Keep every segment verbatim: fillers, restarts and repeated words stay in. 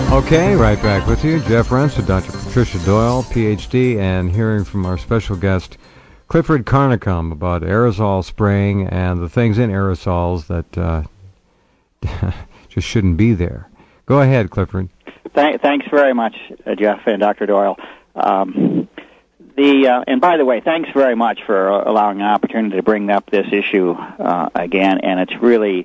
Okay, right back with you. Jeff Rense with Doctor Patricia Doyle, P H D, and hearing from our special guest, Clifford Carnicom, about aerosol spraying and the things in aerosols that uh, just shouldn't be there. Go ahead, Clifford. Th- thanks very much, uh, Jeff and Doctor Doyle. Um, the uh, and by the way, thanks very much for allowing an opportunity to bring up this issue uh, again. And it's really,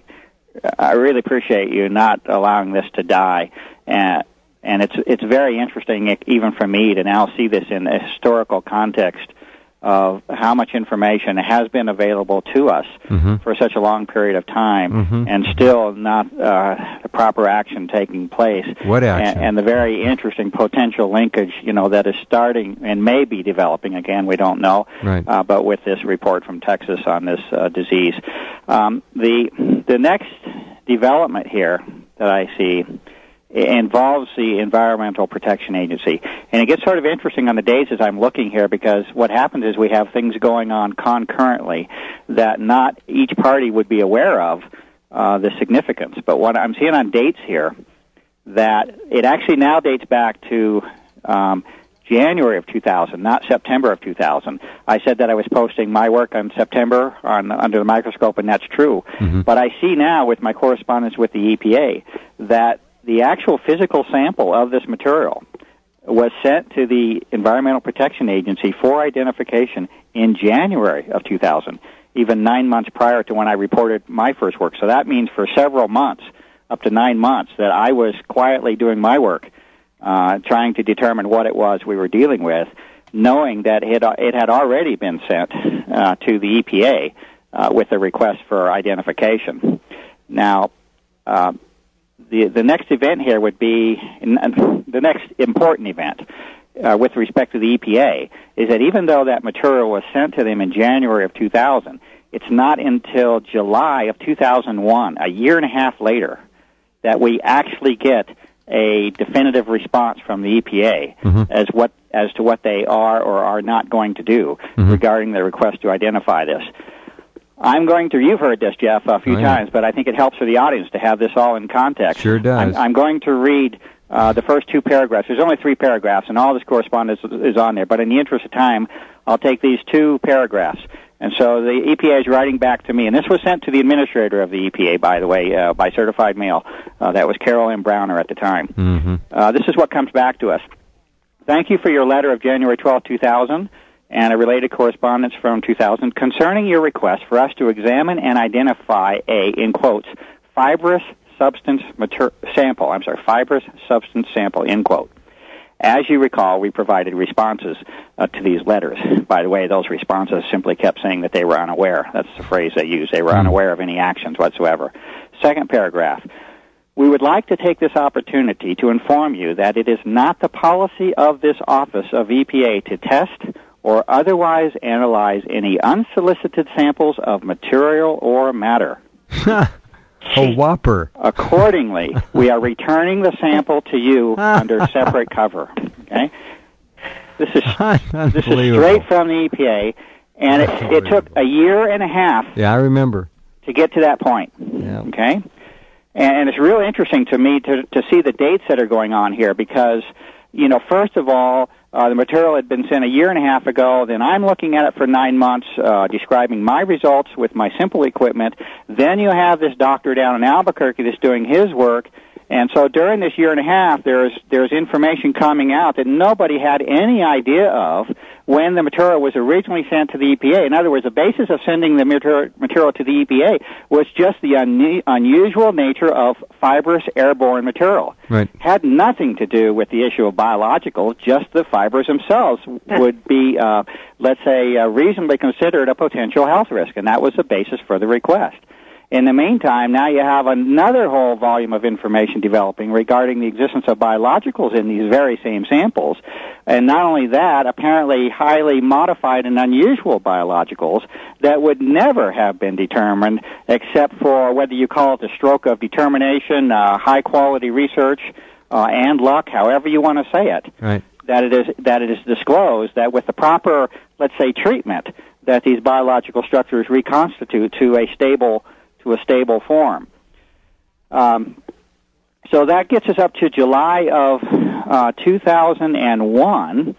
I really appreciate you not allowing this to die. And and it's it's very interesting, even for me, to now see this in a historical context of how much information has been available to us mm-hmm. for such a long period of time, mm-hmm. and still not uh, the proper action taking place. What action? And, and the very interesting potential linkage, you know, that is starting and may be developing. Again, we don't know. Right. Uh, but with this report from Texas on this uh, disease, um, the the next development here that I see involves the Environmental Protection Agency. And it gets sort of interesting on the days as I'm looking here, because what happens is we have things going on concurrently that not each party would be aware of uh, the significance. But what I'm seeing on dates here, that it actually now dates back to um, January of two thousand, not September of two thousand. I said that I was posting my work on September on Under the Microscope, and that's true. Mm-hmm. But I see now with my correspondence with the E P A that the actual physical sample of this material was sent to the Environmental Protection Agency for identification in January of two thousand, even nine months prior to when I reported my first work. So that means for several months, up to nine months, that I was quietly doing my work, uh, trying to determine what it was we were dealing with, knowing that it, it had already been sent uh, to the E P A uh, with a request for identification. Now, uh, The, the next event here would be, the next important event uh, with respect to the E P A is that even though that material was sent to them in January of two thousand, it's not until July of two thousand one, a year and a half later, that we actually get a definitive response from the E P A mm-hmm. as what as to what they are or are not going to do mm-hmm. regarding the request to identify this. I'm going to, you've heard this, Jeff, a few oh, yeah. times, but I think it helps for the audience to have this all in context. Sure does. I'm, I'm going to read uh, the first two paragraphs. There's only three paragraphs, and all this correspondence is on there, but in the interest of time, I'll take these two paragraphs. And so the E P A is writing back to me, and this was sent to the administrator of the E P A, by the way, uh, by certified mail. Uh, that was Carol M. Browner at the time. Mm-hmm. Uh, this is what comes back to us. Thank you for your letter of January twelfth, two thousand. And a related correspondence from two thousand concerning your request for us to examine and identify a, in quotes, fibrous substance mater- sample, I'm sorry, fibrous substance sample, end quote. As you recall, we provided responses uh, to these letters. By the way, those responses simply kept saying that they were unaware. That's the phrase they used. They were unaware of any actions whatsoever. Second paragraph. We would like to take this opportunity to inform you that it is not the policy of this office of E P A to test or otherwise analyze any unsolicited samples of material or matter. A whopper. Accordingly, we are returning the sample to you under separate cover. Okay, this is this is straight from the E P A, and it, it took a year and a half. Yeah, I remember to get to that point. Yeah. Okay, and it's really interesting to me to to see the dates that are going on here because, you know, first of all, Uh, the material had been sent a year and a half ago. Then I'm looking at it for nine months, uh, describing my results with my simple equipment. Then you have this doctor down in Albuquerque that's doing his work. And so during this year and a half, there's there's information coming out that nobody had any idea of when the material was originally sent to the E P A. In other words, the basis of sending the material to the E P A was just the un- unusual nature of fibrous airborne material. Right. Had nothing to do with the issue of biologicals, just the fibers themselves would be, uh, let's say, uh, reasonably considered a potential health risk, and that was the basis for the request. In the meantime, now you have another whole volume of information developing regarding the existence of biologicals in these very same samples. And not only that, apparently highly modified and unusual biologicals that would never have been determined except for whether you call it the stroke of determination, uh, high-quality research, uh, and luck, however you want to say it. Right. That it is that it is disclosed that with the proper, let's say, treatment, that these biological structures reconstitute to a stable to a stable form. Um, So that gets us up to July of uh, two thousand one.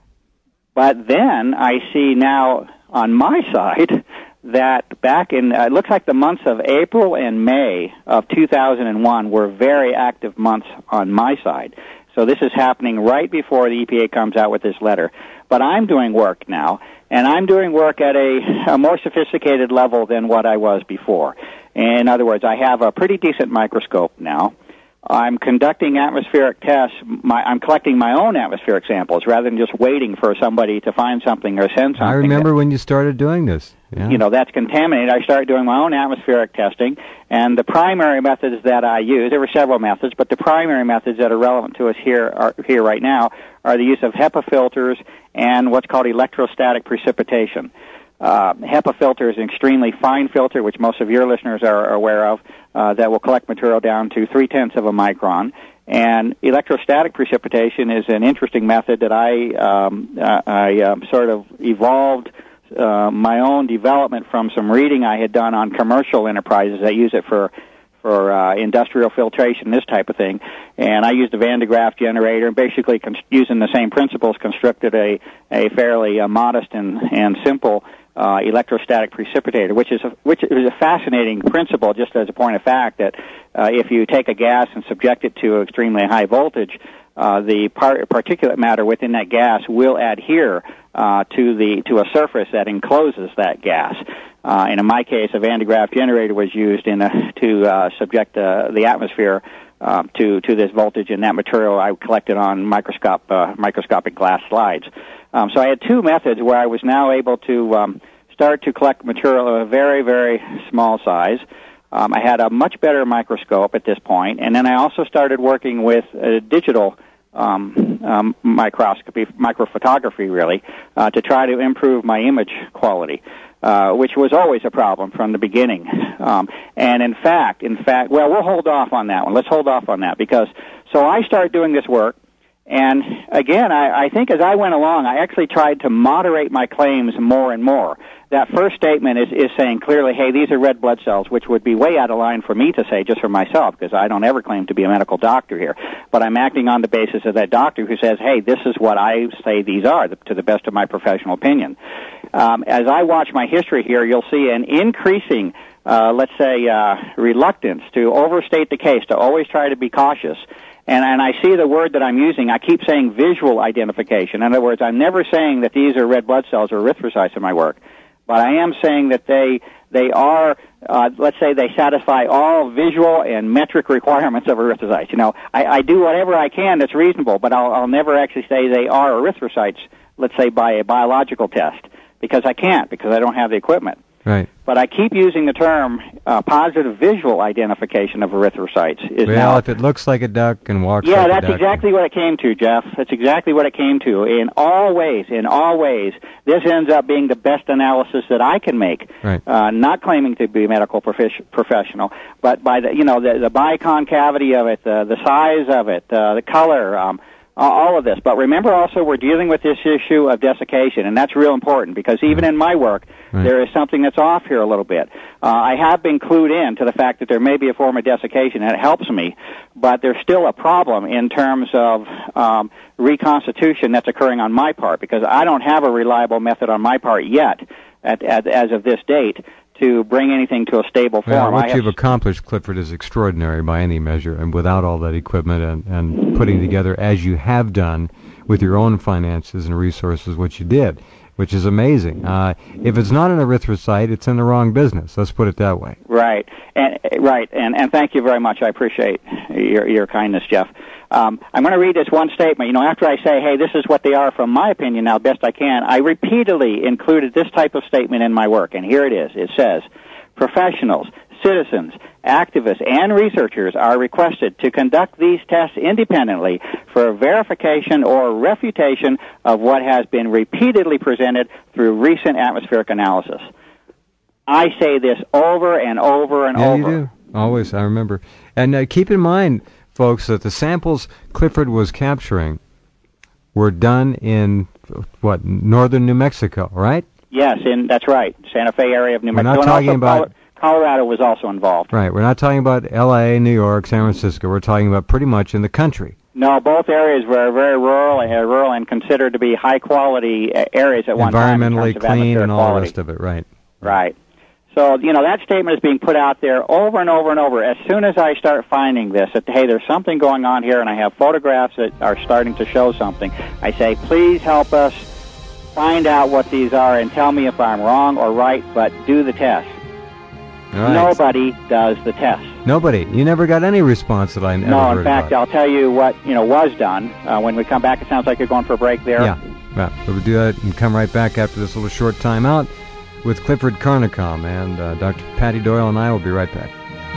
But then I see now on my side that back in, uh, it looks like the months of April and May of two thousand one were very active months on my side. So this is happening right before the E P A comes out with this letter. But I'm doing work now, and I'm doing work at a, a more sophisticated level than what I was before. In other words, I have a pretty decent microscope now. I'm conducting atmospheric tests. My, I'm collecting my own atmospheric samples rather than just waiting for somebody to find something or send something. I remember that, when you started doing this. Yeah. You know, that's contaminated. I started doing my own atmospheric testing, and the primary methods that I use, there were several methods, but the primary methods that are relevant to us here are, here right now are the use of HEPA filters and what's called electrostatic precipitation. Uh, HEPA filter is an extremely fine filter, which most of your listeners are aware of, uh, that will collect material down to three-tenths of a micron. And electrostatic precipitation is an interesting method that I, um, uh, I um, sort of evolved uh, my own development from some reading I had done on commercial enterprises that use it for for uh, industrial filtration, this type of thing. And I used a Van de Graaff generator, and basically con- using the same principles, constructed a, a fairly uh, modest and, and simple uh, electrostatic precipitator, which is a, which is a fascinating principle, just as a point of fact, that uh, if you take a gas and subject it to extremely high voltage, uh, the par- particulate matter within that gas will adhere uh, to the to a surface that encloses that gas. Uh, and in my case, a Van de Graaff generator was used in a, to uh, subject uh, the atmosphere uh, to to this voltage, and that material I collected on microscope uh, microscopic glass slides. Um, so I had two methods where I was now able to um, start to collect material of a very, very small size. Um, I had a much better microscope at this point, and then I also started working with a digital um, um, microscopy, microphotography, really, uh, to try to improve my image quality. Uh, which was always a problem from the beginning. Um, and in fact, in fact, well, we'll hold off on that one. Let's hold off on that because, so I started doing this work, and again, I, I think as I went along, I actually tried to moderate my claims more and more. That first statement is, is saying clearly, hey, these are red blood cells, which would be way out of line for me to say just for myself, because I don't ever claim to be a medical doctor here. But I'm acting on the basis of that doctor who says, hey, this is what I say these are, to the best of my professional opinion. Um, as I watch my history here, you'll see an increasing, uh, let's say, uh, reluctance to overstate the case, to always try to be cautious. And, and I see the word that I'm using, I keep saying visual identification. In other words, I'm never saying that these are red blood cells or erythrocytes in my work. But I am saying that they they are, uh, let's say they satisfy all visual and metric requirements of erythrocytes. You know, I, I do whatever I can that's reasonable, but I'll, I'll never actually say they are erythrocytes, let's say by a biological test, because I can't, because I don't have the equipment. Right. But I keep using the term uh, positive visual identification of erythrocytes. Is well, now, if it looks like a duck and walks yeah, like a duck. Yeah, that's exactly what it came to, Jeff. That's exactly what it came to. In all ways, in all ways, this ends up being the best analysis that I can make. Right. Uh, not claiming to be a medical profi- professional, but by the, you know, the, the biconcavity of it, the, the size of it, uh, the color, um, all of this. But remember also we're dealing with this issue of desiccation, and that's real important because even in my work, right, there is something that's off here a little bit. Uh, I have been clued in to the fact that there may be a form of desiccation, and it helps me, but there's still a problem in terms of um, reconstitution that's occurring on my part because I don't have a reliable method on my part yet at, at, as of this date to bring anything to a stable form. Well, what I you've accomplished, Clifford, is extraordinary by any measure, and without all that equipment and, and putting together, as you have done, with your own finances and resources, what you did, which is amazing. Uh, if it's not an erythrocyte, it's in the wrong business. Let's put it that way. Right, and right, and, and thank you very much. I appreciate your your kindness, Jeff. Um, I'm going to read this one statement. You know, after I say, hey, this is what they are from my opinion now, best I can, I repeatedly included this type of statement in my work, and here it is. It says, professionals, citizens, activists, and researchers are requested to conduct these tests independently for verification or refutation of what has been repeatedly presented through recent atmospheric analysis. I say this over and over and yeah, over. Yeah, you do. Always, I remember. And uh, keep in mind, folks, that the samples Clifford was capturing were done in, what, northern New Mexico, right? Yes, in, that's right, Santa Fe area of New We're Mexico. not talking and also about... Colorado was also involved. Right. We're not talking about L A, New York, San Francisco. We're talking about pretty much in the country. No, both areas were very rural, uh, rural and considered to be high-quality uh, areas at one time. Environmentally clean and all quality. the rest of it, right. Right. So, you know, that statement is being put out there over and over and over. As soon as I start finding this, that, hey, there's something going on here, and I have photographs that are starting to show something, I say, please help us find out what these are and tell me if I'm wrong or right, but do the test. Right. Nobody does the test. Nobody. You never got any response that I ever No, heard in fact, about. I'll tell you what, you know, was done. Uh, when we come back, it sounds like you're going for a break there. Yeah, right. We'll do that and come right back after this little short time out with Clifford Carnicom, and uh, Doctor Patty Doyle and I will be right back.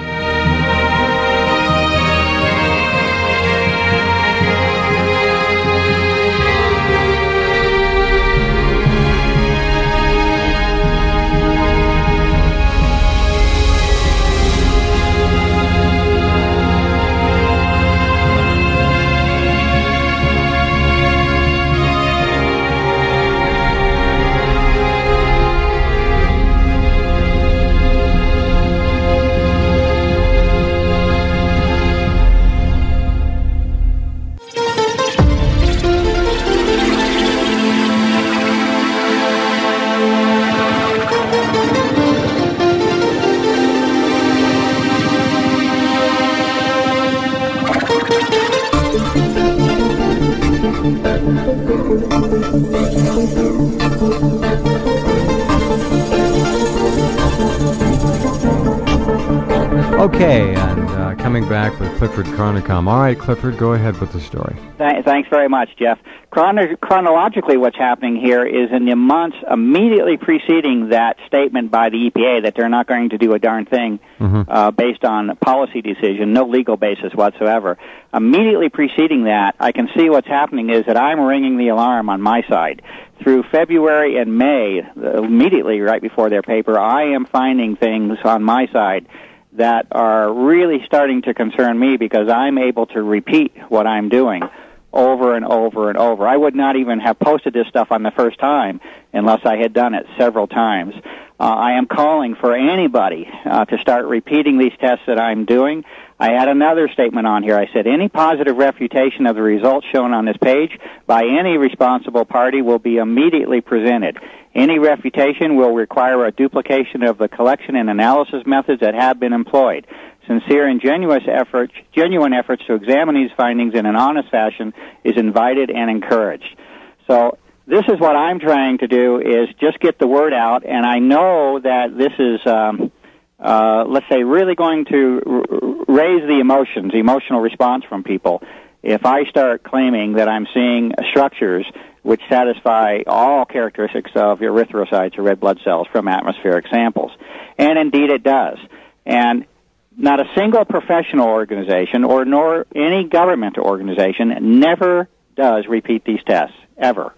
Okay, and uh, coming back with Clifford Carnicom. All right, Clifford, go ahead with the story. Th- thanks very much, Jeff. Chrono- chronologically, what's happening here is in the months immediately preceding that statement by the E P A that they're not going to do a darn thing mm-hmm. uh, based on a policy decision, no legal basis whatsoever. Immediately preceding that, I can see what's happening is that I'm ringing the alarm on my side. Through February and May, uh, immediately right before their paper, I am finding things on my side that are really starting to concern me because I'm able to repeat what I'm doing over and over and over. I would not even have posted this stuff on the first time unless I had done it several times. Uh, I am calling for anybody uh, to start repeating these tests that I'm doing. I had another statement on here. I said, any positive refutation of the results shown on this page by any responsible party will be immediately presented. Any refutation will require a duplication of the collection and analysis methods that have been employed. Sincere and genuine efforts, genuine efforts to examine these findings in an honest fashion is invited and encouraged. So this is what I'm trying to do, is just get the word out, and I know that this is, um, uh, let's say, really going to r- raise the emotions, the emotional response from people if I start claiming that I'm seeing structures which satisfy all characteristics of erythrocytes or red blood cells from atmospheric samples. And indeed it does. And not a single professional organization or nor any government organization never does repeat these tests, ever.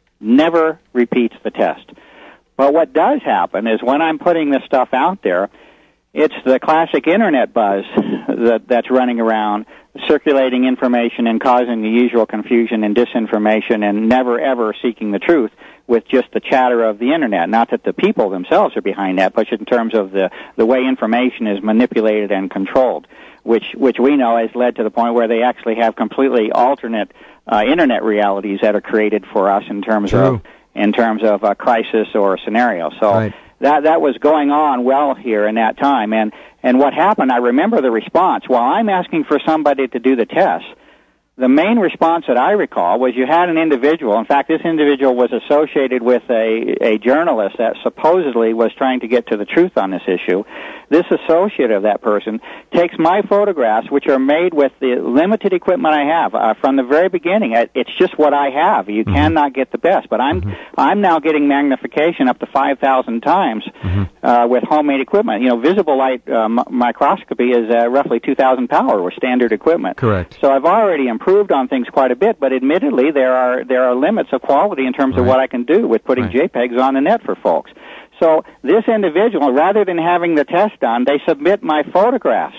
Never repeats the test. But what does happen is when I'm putting this stuff out there, it's the classic internet buzz that, that's running around, circulating information and causing the usual confusion and disinformation and never ever seeking the truth with just the chatter of the internet. Not that the people themselves are behind that, but in terms of the, the way information is manipulated and controlled, which, which we know has led to the point where they actually have completely alternate uh, internet realities that are created for us in terms True. of in terms of a crisis or a scenario. So right. that that was going on well here in that time. And And what happened, I remember the response. While I'm asking for somebody to do the test, the main response that I recall was you had an individual. In fact, this individual was associated with a, a journalist that supposedly was trying to get to the truth on this issue. This associate of that person takes my photographs, which are made with the limited equipment I have uh, from the very beginning. It's just what I have. You mm-hmm. cannot get the best. But I'm mm-hmm. I'm now getting magnification up to five thousand times mm-hmm. uh, with homemade equipment. You know, visible light uh, m- microscopy is uh, roughly two thousand power with standard equipment. Correct. So I've already improved on things quite a bit, but admittedly there are there are limits of quality in terms right. of what I can do with putting right. JPEGs on the net for folks. So this individual, rather than having the test done, they submit my photographs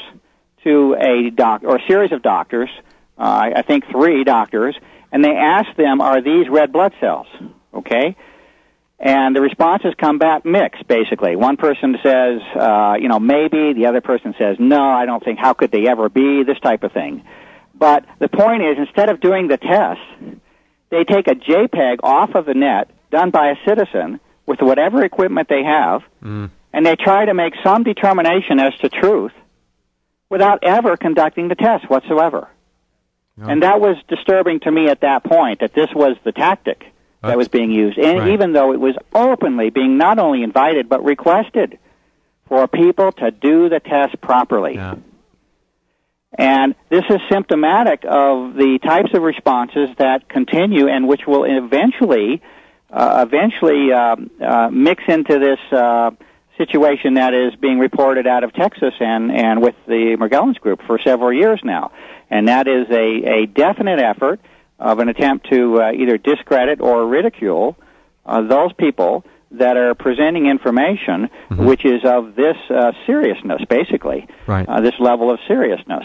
to a doc or a series of doctors, uh, I think three doctors, and they ask them, are these red blood cells? Okay? And the responses come back mixed, basically. One person says, uh, you know, maybe. The other person says, no, I don't think. How could they ever be? This type of thing. But the point is, instead of doing the test, they take a JPEG off of the net done by a citizen with whatever equipment they have, mm. and they try to make some determination as to truth without ever conducting the test whatsoever. Oh. And that was disturbing to me at that point, that this was the tactic that was being used, and right. even though it was openly being not only invited but requested for people to do the test properly. Yeah. And this is symptomatic of the types of responses that continue and which will eventually uh, eventually uh, uh, mix into this uh, situation that is being reported out of Texas and, and with the Morgellons Group for several years now. And that is a, a definite effort of an attempt to uh, either discredit or ridicule uh, those people that are presenting information mm-hmm. which is of this uh, seriousness, basically, right. uh, this level of seriousness.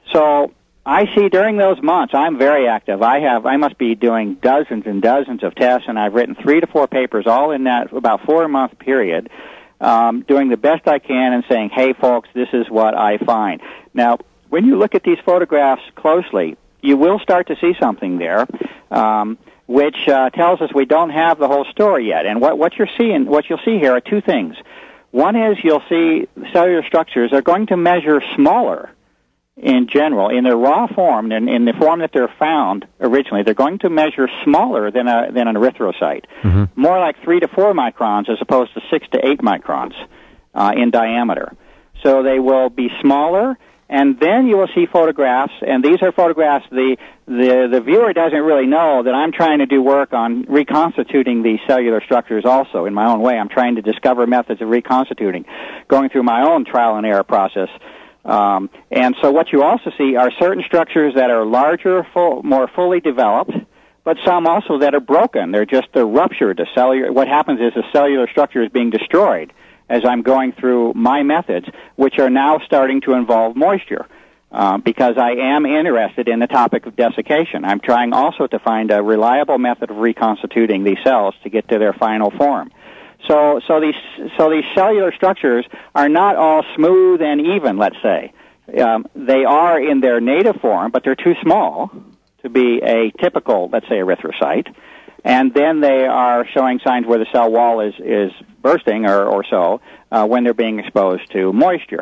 So I see during those months, I'm very active. I have, I must be doing dozens and dozens of tests, and I've written three to four papers all in that about four-month period, um, doing the best I can and saying, hey, folks, this is what I find. Now, when you look at these photographs closely, you will start to see something there, um, which uh, tells us we don't have the whole story yet. And what, what you're seeing, what you'll see here are two things. One is you'll see cellular structures are going to measure smaller in general. In their raw form, in, in the form that they're found originally, they're going to measure smaller than a than an erythrocyte, mm-hmm. more like three to four microns as opposed to six to eight microns uh, in diameter. So they will be smaller. And then you will see photographs, and these are photographs, the, the, the viewer doesn't really know that I'm trying to do work on reconstituting these cellular structures also in my own way. I'm trying to discover methods of reconstituting, going through my own trial and error process. Um, and so what you also see are certain structures that are larger, full, more fully developed, but some also that are broken. They're just they're ruptured. A cellular, what happens is the cellular structure is being destroyed as I'm going through my methods, which are now starting to involve moisture, uh, because I am interested in the topic of desiccation. I'm trying also to find a reliable method of reconstituting these cells to get to their final form. So, so these, so these cellular structures are not all smooth and even, let's say. Um, they are in their native form, but they're too small to be a typical, let's say, erythrocyte. And then they are showing signs where the cell wall is, is bursting or, or so uh, when they're being exposed to moisture.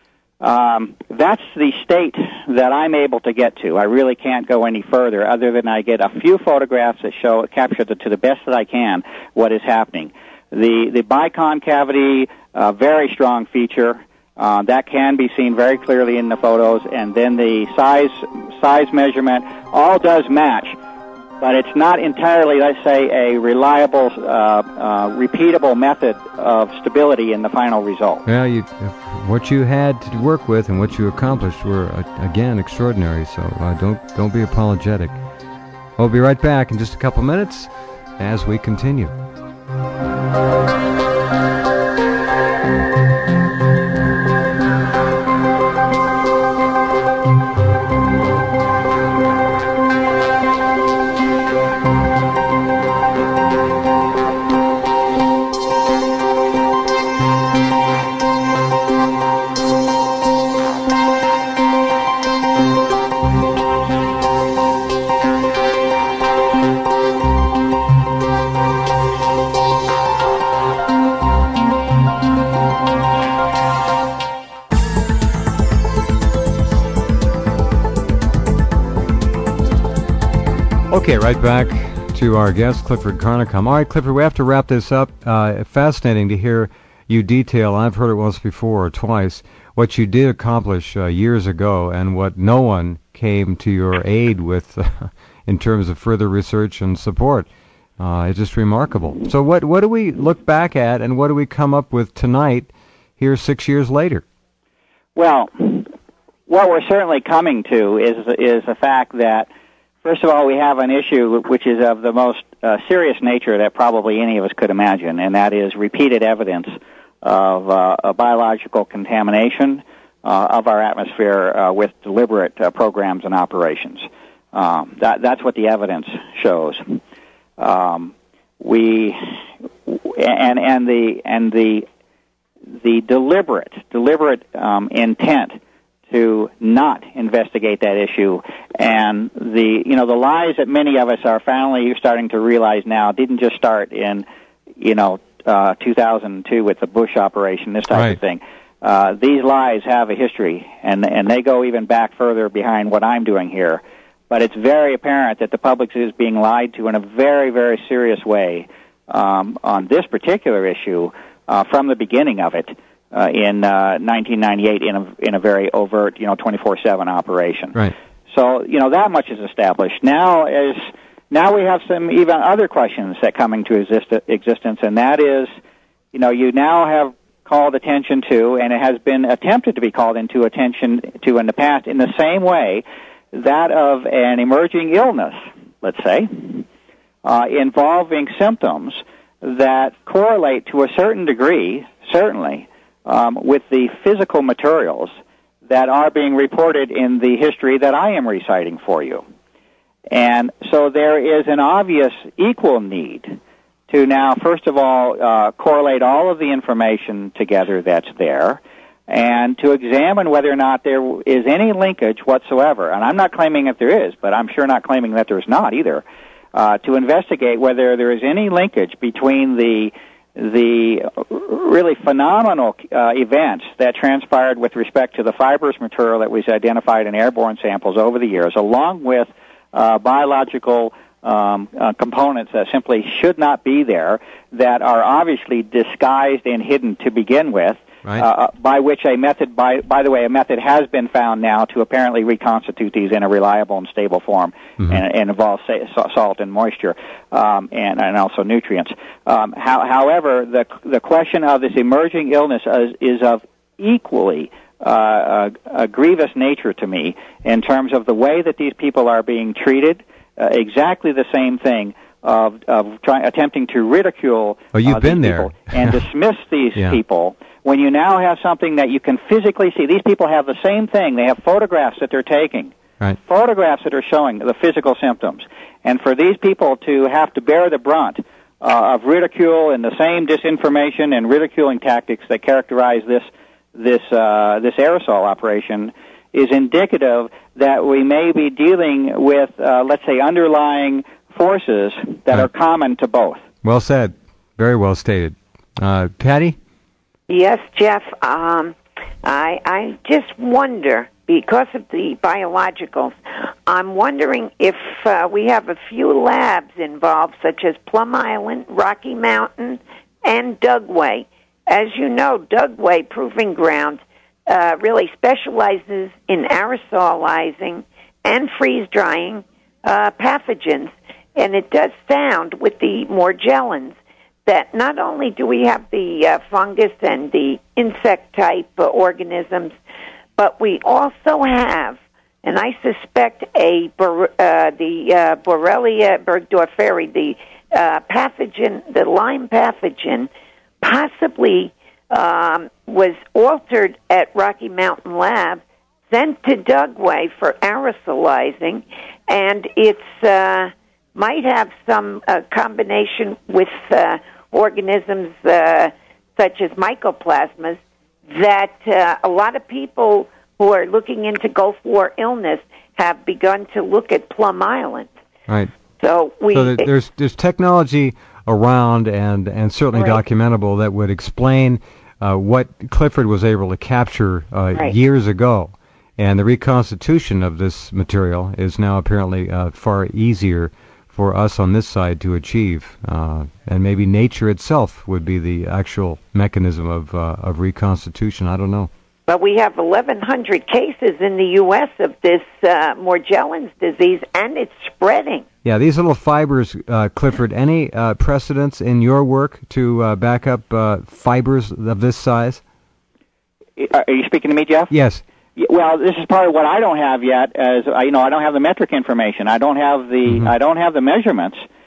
Um, that's the state that I'm able to get to. I really can't go any further other than I get a few photographs that show, capture the, to the best that I can what is happening. The, the biconcavity, uh, very strong feature. Uh, that can be seen very clearly in the photos. And then the size, size measurement all does match. But it's not entirely, let's say, a reliable, uh, uh, repeatable method of stability in the final result. Well, you, what you had to work with and what you accomplished were, uh, again, extraordinary. So uh, don't don't be apologetic. We'll be right back in just a couple minutes as we continue. Okay, right back to our guest, Clifford Carnicom. All right, Clifford, we have to wrap this up. Uh, fascinating to hear you detail, I've heard it once before or twice, what you did accomplish uh, years ago and what no one came to your aid with uh, in terms of further research and support. Uh, it's just remarkable. So what, what do we look back at and what do we come up with tonight here six years later? Well, what we're certainly coming to is is the fact that, first of all, we have an issue which is of the most uh, serious nature that probably any of us could imagine, and that is repeated evidence of uh, a biological contamination uh, of our atmosphere uh, with deliberate uh, programs and operations. Um, that, that's what the evidence shows. Um, we and and the and the the deliberate deliberate um, intent to not investigate that issue, and the you know the lies that many of us are finally starting to realize now didn't just start in you know uh, two thousand two with the Bush operation, this type right. of thing. Uh, these lies have a history, and and they go even back further behind what I'm doing here. But it's very apparent that the public is being lied to in a very, very serious way um, on this particular issue uh, from the beginning of it uh, in uh, nineteen ninety-eight in a in a very overt, you know, twenty-four seven operation. Right. So you know that much is established. Now is now we have some even other questions that come into exist- existence, and that is, you know, you now have called attention to, and it has been attempted to be called into attention to in the past in the same way, that of an emerging illness, let's say, uh, involving symptoms that correlate to a certain degree, certainly, um, with the physical materials that are being reported in the history that I am reciting for you. And so there is an obvious equal need to now, first of all, uh, correlate all of the information together that's there, and to examine whether or not there is any linkage whatsoever. And I'm not claiming that there is, but I'm sure not claiming that there's not either. Uh, to investigate whether there is any linkage between the the really phenomenal uh, events that transpired with respect to the fibrous material that was identified in airborne samples over the years, along with uh, biological Um, uh, components that simply should not be there, that are obviously disguised and hidden to begin with, right. uh, by which a method, by by the way, a method has been found now to apparently reconstitute these in a reliable and stable form, mm-hmm. and, and involve sa- salt and moisture, um, and, and also nutrients. Um, how, however, the the question of this emerging illness is, is of equally uh, a, a grievous nature to me in terms of the way that these people are being treated. Uh, exactly the same thing of of trying attempting to ridicule oh, you've uh, been these there. people and dismiss these yeah. people when you now have something that you can physically see. These people have the same thing. They have photographs that they're taking, right. photographs that are showing the physical symptoms. And for these people to have to bear the brunt uh, of ridicule and the same disinformation and ridiculing tactics that characterize this this uh, this aerosol operation is indicative that we may be dealing with, uh, let's say, underlying forces that right. are common to both. Well said. Very well stated. Uh, Patty? Yes, Jeff. Um, I, I just wonder, because of the biologicals, I'm wondering if uh, we have a few labs involved, such as Plum Island, Rocky Mountain, and Dugway. As you know, Dugway Proving Ground Uh, really specializes in aerosolizing and freeze-drying uh, pathogens. And it does sound with the Morgellons that not only do we have the uh, fungus and the insect-type uh, organisms, but we also have, and I suspect, a uh, the uh, Borrelia burgdorferi, the uh, pathogen, the Lyme pathogen, possibly Um, was altered at Rocky Mountain Lab, sent to Dugway for aerosolizing, and it's uh, might have some uh, combination with uh, organisms uh, such as mycoplasmas that uh, a lot of people who are looking into Gulf War illness have begun to look at Plum Island. Right. So we so there's there's technology around and and certainly right. documentable that would explain uh, what Clifford was able to capture uh, right. years ago, and the reconstitution of this material is now apparently uh, far easier for us on this side to achieve, uh, and maybe nature itself would be the actual mechanism of uh, of reconstitution. I don't know. But we have eleven hundred cases in the U S of this uh, Morgellons disease, and it's spreading. Yeah, these little fibers, uh, Clifford, any uh, precedents in your work to uh, back up uh, fibers of this size? Are you speaking to me, Jeff? Yes. Well, this is part of what I don't have yet. As you know, I don't have the metric information. I don't have the. Mm-hmm. I don't have the measurements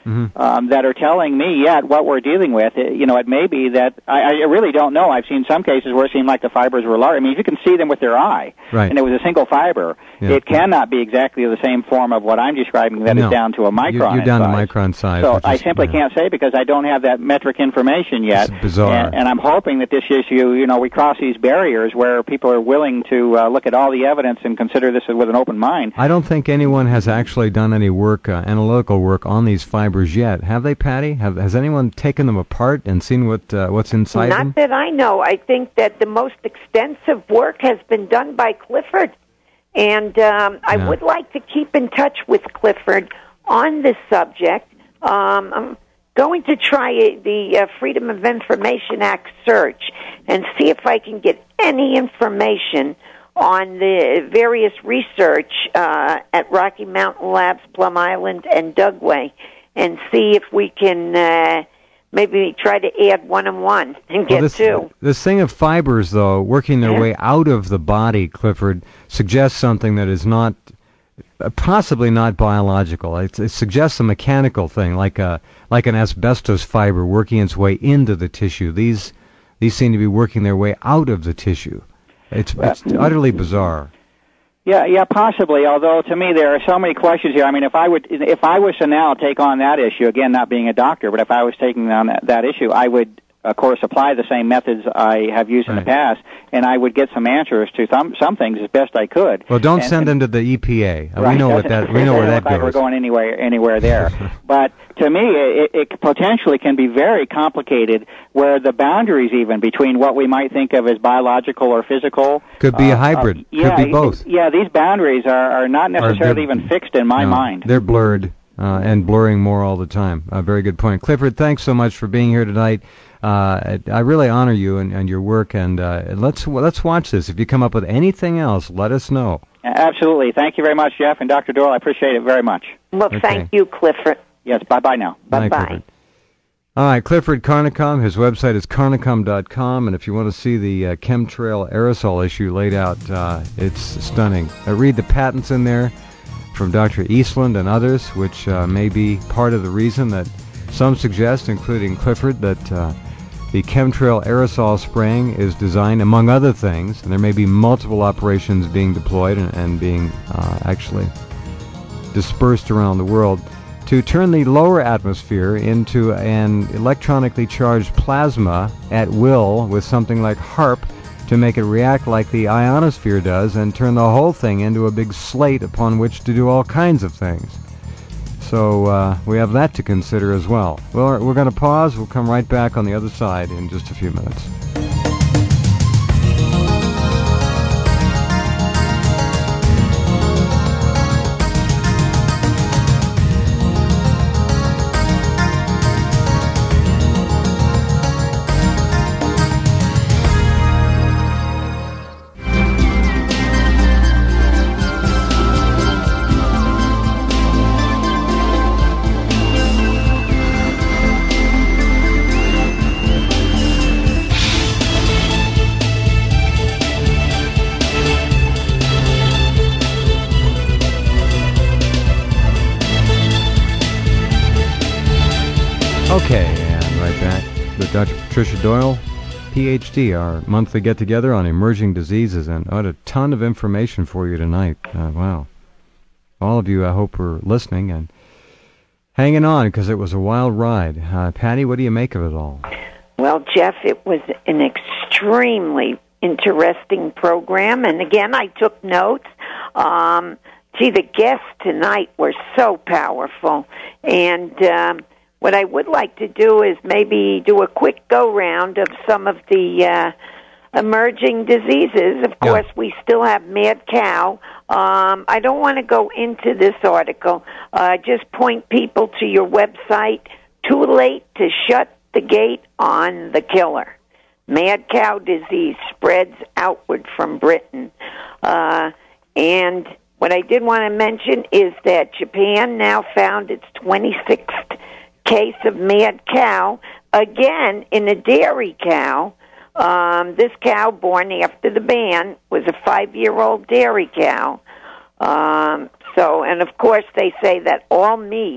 mm-hmm. um, that are telling me yet what we're dealing with. It, you know, it may be that I, I really don't know. I've seen some cases where it seemed like the fibers were large. I mean, if you can see them with your eye, right. and it was a single fiber, yeah. it cannot be exactly the same form of what I'm describing that no. is down to a micron. You're, you're down size. to micron size. So is, I simply yeah. can't say because I don't have that metric information yet. It's bizarre. And, and I'm hoping that this issue, you know, we cross these barriers where people are willing to uh, look at all the evidence and consider this with an open mind. I don't think anyone has actually done any work, uh, analytical work, on these fibers yet. Have they, Patty? Have, has anyone taken them apart and seen what uh, what's inside Not them? Not that I know. I think that the most extensive work has been done by Clifford. And um, I yeah. would like to keep in touch with Clifford on this subject. Um, I'm going to try the uh, Freedom of Information Act search and see if I can get any information on the various research uh, at Rocky Mountain Labs, Plum Island, and Dugway, and see if we can uh, maybe try to add one and one and get well, this, two. This thing of fibers, though, working their yeah. way out of the body, Clifford, suggests something that is not, uh, possibly not biological. It, it suggests a mechanical thing, like a like an asbestos fiber working its way into the tissue. These these seem to be working their way out of the tissue. It's, it's utterly bizarre. Yeah, yeah, possibly. Although to me there are so many questions here. I mean, if I would, if I was to now take on that issue again, not being a doctor, but if I was taking on that, that issue, I would, of course, apply the same methods I have used right. in the past, and I would get some answers to some some things as best I could. Well, don't and, send and, them to the E P A. Right, we know what that. We know where that goes. Like we're going anywhere anywhere there, but to me, it, it potentially can be very complicated, where the boundaries even between what we might think of as biological or physical could be uh, a hybrid. Uh, yeah, could be both. Yeah, these boundaries are, are not necessarily even fixed in my no, mind. They're blurred uh, and blurring more all the time. A uh, very good point, Clifford. Thanks so much for being here tonight. Uh, I really honor you and, and your work, and uh, let's let's watch this. If you come up with anything else, let us know. Absolutely. Thank you very much, Jeff and Doctor Doyle. I appreciate it very much. Well, okay. thank you, Clifford. Yes, bye-bye now. Bye-bye. All right, Clifford Carnicom, his website is carnicom dot com, and if you want to see the uh, chemtrail aerosol issue laid out, uh, it's stunning. I read the patents in there from Doctor Eastland and others, which uh, may be part of the reason that some suggest, including Clifford, that uh, the chemtrail aerosol spraying is designed, among other things, and there may be multiple operations being deployed and, and being uh, actually dispersed around the world, to turn the lower atmosphere into an electronically charged plasma at will with something like HAARP to make it react like the ionosphere does and turn the whole thing into a big slate upon which to do all kinds of things. So uh, we have that to consider as well. Well, we're going to pause. We'll come right back on the other side in just a few minutes. Okay, and right back with Doctor Patricia Doyle, P H D, our monthly get-together on emerging diseases, and what a ton of information for you tonight. Uh, wow. All of you, I hope, are listening and hanging on, because it was a wild ride. Uh, Patty, what do you make of it all? Well, Jeff, it was an extremely interesting program, and again, I took notes. Um, gee, the guests tonight were so powerful, and um, what I would like to do is maybe do a quick go-round of some of the uh, emerging diseases. Of course, yeah. we still have mad cow. Um, I don't want to go into this article. Uh, just point people to your website, Too Late to Shut the Gate on the Killer. Mad cow disease spreads outward from Britain. Uh, and what I did want to mention is that Japan now found its twenty-sixth case of mad cow, again in a dairy cow. Um, this cow, born after the ban, was a five-year-old dairy cow. Um, so, and of course, they say that all meat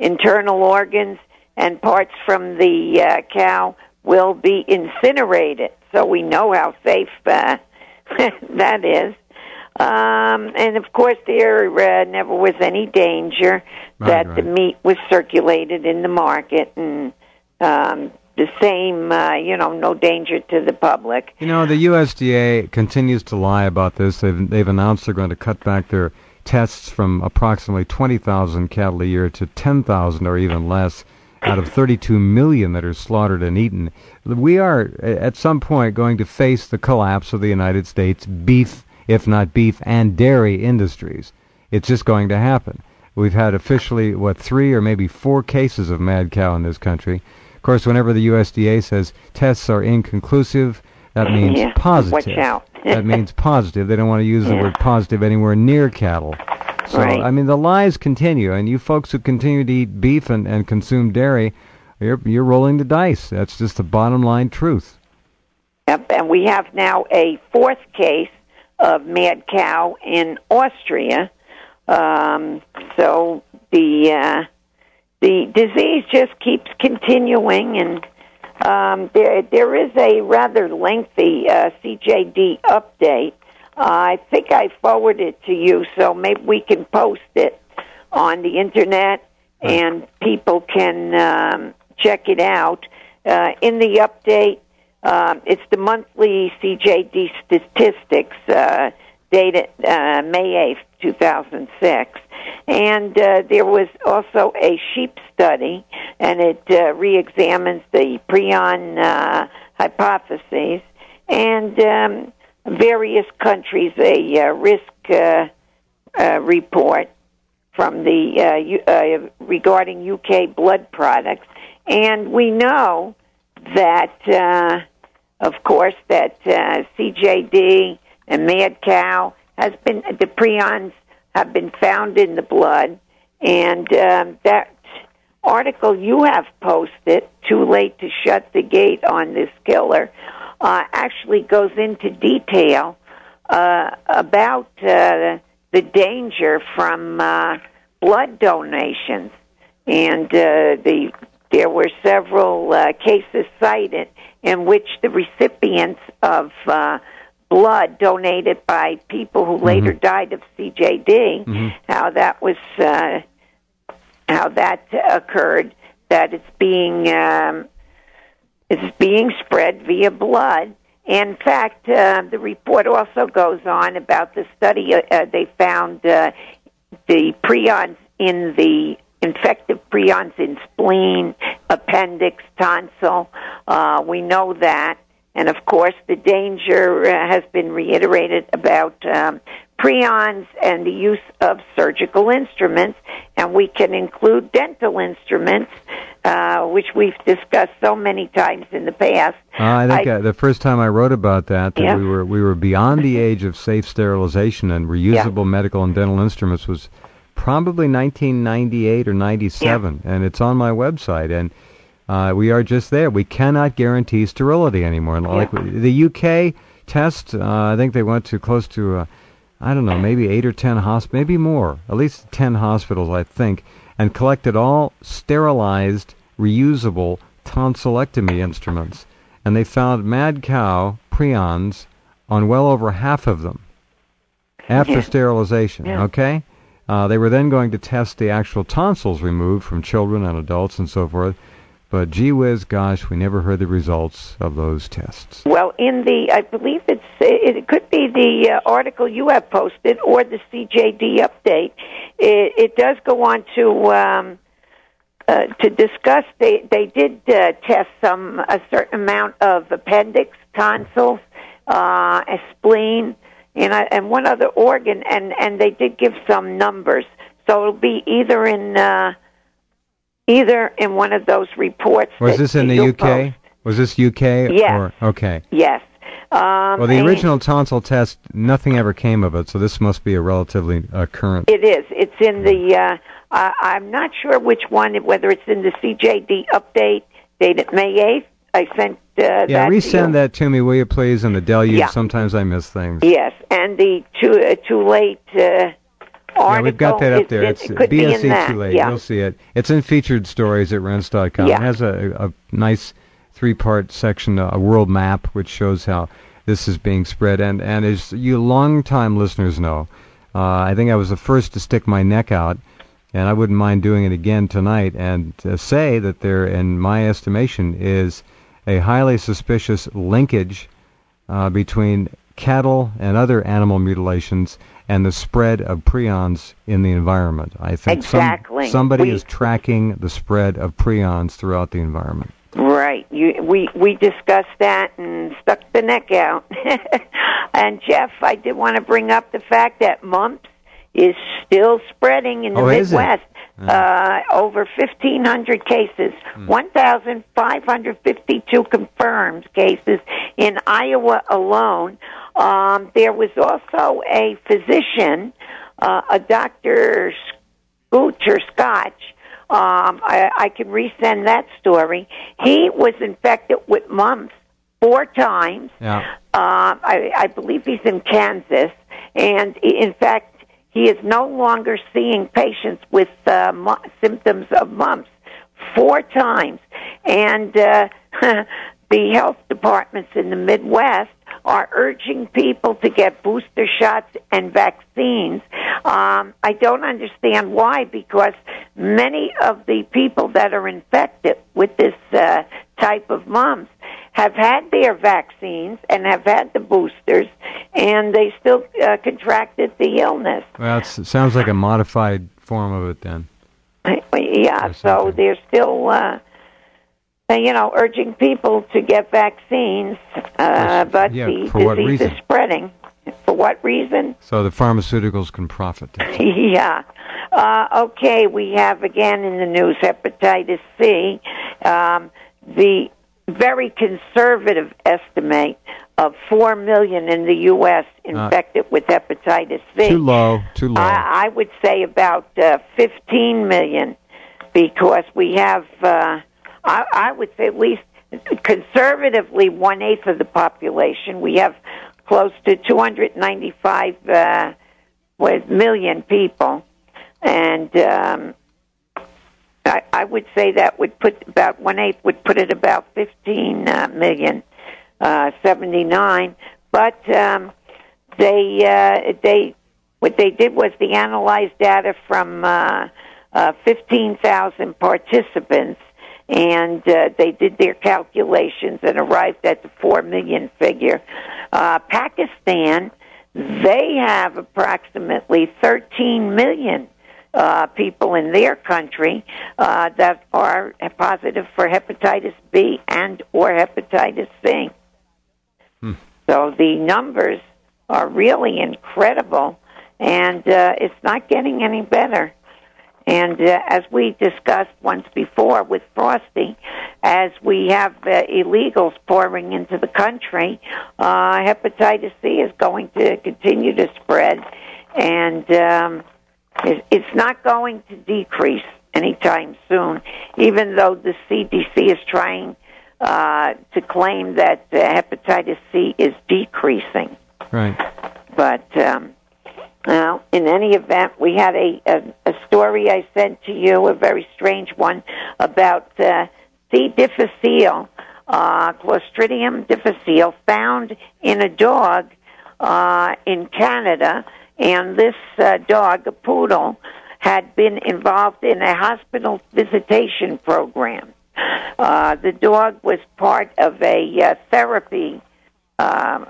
internal organs and parts from the uh, cow will be incinerated. So we know how safe uh, that is. Um, and, of course, there uh, never was any danger right, that right. the meat was circulated in the market, and um, the same, uh, you know, no danger to the public. You know, the U S D A continues to lie about this. They've, they've announced they're going to cut back their tests from approximately twenty thousand cattle a year to ten thousand or even less out of thirty-two million that are slaughtered and eaten. We are, at some point, going to face the collapse of the United States beef, if not beef and dairy industries. It's just going to happen. We've had officially, what, three or maybe four cases of mad cow in this country. Of course, whenever the U S D A says tests are inconclusive, that means yeah, positive. Watch out. That means positive. They don't want to use the yeah. word positive anywhere near cattle. So, right. I mean, the lies continue, and you folks who continue to eat beef and, and consume dairy, you're, you're rolling the dice. That's just the bottom line truth. Yep, and we have now a fourth case of mad cow in Austria. Um, so the uh, the disease just keeps continuing, and um, there there is a rather lengthy uh, C J D update. Uh, I think I forwarded it to you, so maybe we can post it on the internet, and people can um, check it out. Uh, in the update, um, it's the monthly C J D statistics uh, dated uh, May eighth, two thousand six. And uh, there was also a sheep study, and it uh, re-examines the prion uh, hypotheses. And um, various countries, a uh, risk uh, uh, report from the uh, U, uh, regarding U K blood products, and we know that, uh, of course, that uh, C J D and mad cow has been the prions have been found in the blood, and um, that article you have posted, "Too Late to Shut the Gate on This Killer," Uh, actually goes into detail uh, about uh, the danger from uh, blood donations, and uh, the there were several uh, cases cited in which the recipients of uh, blood donated by people who mm-hmm. later died of C J D, mm-hmm. how that was uh, how that occurred, that it's being um, It's being spread via blood. In fact, uh, the report also goes on about the study. Uh, they found uh, the prions in the infective prions in spleen, appendix, tonsil. Uh, we know that. And, of course, the danger uh, has been reiterated about um, prions and the use of surgical instruments, and we can include dental instruments, uh, which we've discussed so many times in the past. Uh, I think I, uh, the first time I wrote about that, that yeah. we were we were beyond the age of safe sterilization and reusable yeah. medical and dental instruments was probably nineteen ninety-eight or ninety-seven, yeah. and it's on my website, and uh, we are just there. We cannot guarantee sterility anymore. Yeah. Like the U K test, uh, I think they went to close to, uh, I don't know, maybe eight or ten hospitals, maybe more, at least ten hospitals, I think, and collected all sterilized, reusable tonsillectomy instruments. And they found mad cow prions on well over half of them after yeah. sterilization, yeah. okay? Uh, they were then going to test the actual tonsils removed from children and adults and so forth. But gee whiz, gosh, we never heard the results of those tests. Well, in the, I believe it's, it could be the uh, article you have posted or the C J D update. It, it does go on to um, uh, to discuss. They they did uh, test some a certain amount of appendix, tonsils, uh, a spleen, and uh, and one other organ, and and they did give some numbers. So it'll be either in. Uh, Either in one of those reports. Was this in the U K? Post. Was this U K? Yes. Or, okay. Yes. Um, well, the original tonsil test, nothing ever came of it, so this must be a relatively uh, current. It is. It's in the, uh, uh, I'm not sure which one, whether it's in the C J D update dated May eighth. I sent uh, yeah, that Yeah, resend to that to me, will you please, and the deluge. Yeah. Sometimes I miss things. Yes, and the too, uh, too late uh, article. Yeah, we've got that up there. It's, it's it could B S E be in that. Too Late. Yeah. You'll see it. It's in featured stories at rense dot com. Yeah. It has a, a nice three-part section, a world map, which shows how this is being spread. And, and as you long-time listeners know, uh, I think I was the first to stick my neck out, and I wouldn't mind doing it again tonight, and to say that there, in my estimation, is a highly suspicious linkage uh, between cattle and other animal mutilations and the spread of prions in the environment. I think exactly. some, somebody we, is tracking the spread of prions throughout the environment. Right. You, we we discussed that and stuck the neck out. And Jeff, I did want to bring up the fact that mumps is still spreading in the oh, Midwest. Uh, uh, over fifteen hundred cases, hmm. one thousand five hundred fifty-two confirmed cases in Iowa alone. Um, there was also a physician, uh, a Doctor Scooch or Scotch. Um, I, I can resend that story. He was infected with mumps four times. Yeah. Uh, I, I believe he's in Kansas, and in fact, he is no longer seeing patients with uh, mu- symptoms of mumps four times. And uh, the health departments in the Midwest are urging people to get booster shots and vaccines. Um, I don't understand why, because many of the people that are infected with this uh, type of mumps have had their vaccines and have had the boosters, and they still uh, contracted the illness. Well, it's, it sounds like a modified form of it then. Yeah, so they're still, uh, you know, urging people to get vaccines, uh, but yeah, the for what disease reason? is spreading. For what reason? So the pharmaceuticals can profit. Yeah. Uh, okay, we have again in the news hepatitis C. Um, the very conservative estimate of four million in the U S infected uh, with hepatitis C. Too low, too low. I, I would say about uh, fifteen million, because we have, uh, I, I would say at least conservatively one-eighth of the population. We have close to two hundred ninety-five uh, million people, and um, I, I would say that would put about one-eighth would put it about fifteen uh, million, uh, seventy-nine. But um, they uh, they what they did was they analyzed data from uh, uh, fifteen thousand participants, and uh, they did their calculations and arrived at the four million figure. Uh, Pakistan, they have approximately thirteen million uh, people in their country uh, that are positive for hepatitis B and or hepatitis C. Hmm. So the numbers are really incredible, and uh, it's not getting any better. And uh, as we discussed once before with Frosty, as we have uh, illegals pouring into the country, uh, hepatitis C is going to continue to spread, and um, it, it's not going to decrease anytime soon, even though the C D C is trying uh, to claim that uh, hepatitis C is decreasing. Right. But... Um, Well, in any event, we had a, a, a story I sent to you, a very strange one, about uh, C. difficile, uh, Clostridium difficile, found in a dog uh, in Canada, and this uh, dog, a poodle, had been involved in a hospital visitation program. Uh, the dog was part of a uh, therapy uh,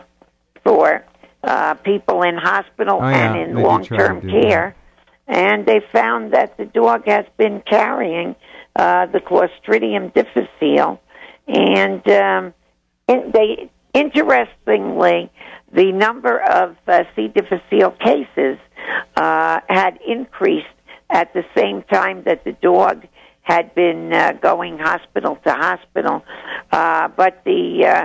for Uh, people in hospital oh, yeah. and in they long-term care, that. And they found that the dog has been carrying uh, the Clostridium difficile, and um, in, they interestingly, the number of uh, C. difficile cases uh, had increased at the same time that the dog had been uh, going hospital to hospital, uh, but the uh,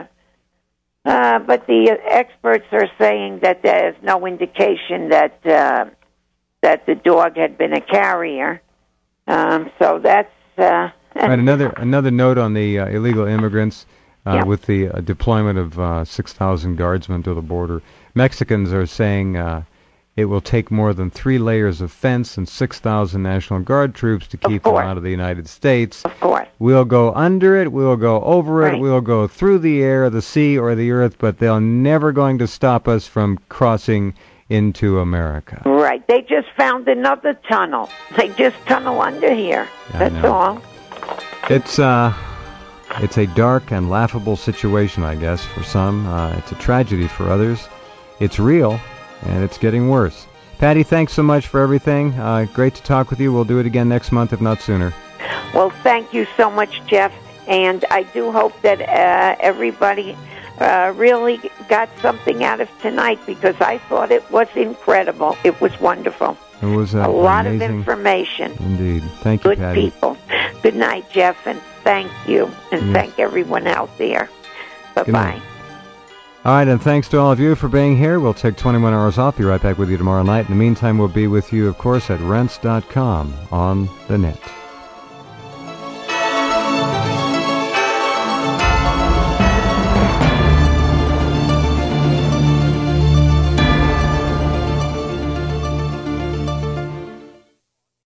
Uh, but the experts are saying that there's no indication that uh, that the dog had been a carrier. Um, so that's uh, right. Another another note on the uh, illegal immigrants uh, yeah. with the uh, deployment of uh, six thousand guardsmen to the border. Mexicans are saying uh, It will take more than three layers of fence and six thousand National Guard troops to keep them out of the United States. Of course. We'll go under it, we'll go over it, Right. we'll go through the air, the sea, or the earth, but they're never going to stop us from crossing into America. Right. They just found another tunnel. They just tunnel under here. I That's know. all. It's uh, it's a dark and laughable situation, I guess, for some. Uh, it's a tragedy for others. It's real, and it's getting worse. Patty, thanks so much for everything. Uh, great to talk with you. We'll do it again next month, if not sooner. Well, thank you so much, Jeff. And I do hope that uh, everybody uh, really got something out of tonight, because I thought it was incredible. It was wonderful. It was uh, A lot amazing. of information. Indeed. Thank you, Good Patty. people. Good night, Jeff, and thank you. And Yes. thank everyone out there. Good Bye-bye. night. All right, and thanks to all of you for being here. We'll take twenty-one hours off. Be right back with you tomorrow night. In the meantime, we'll be with you, of course, at rents dot com on the net.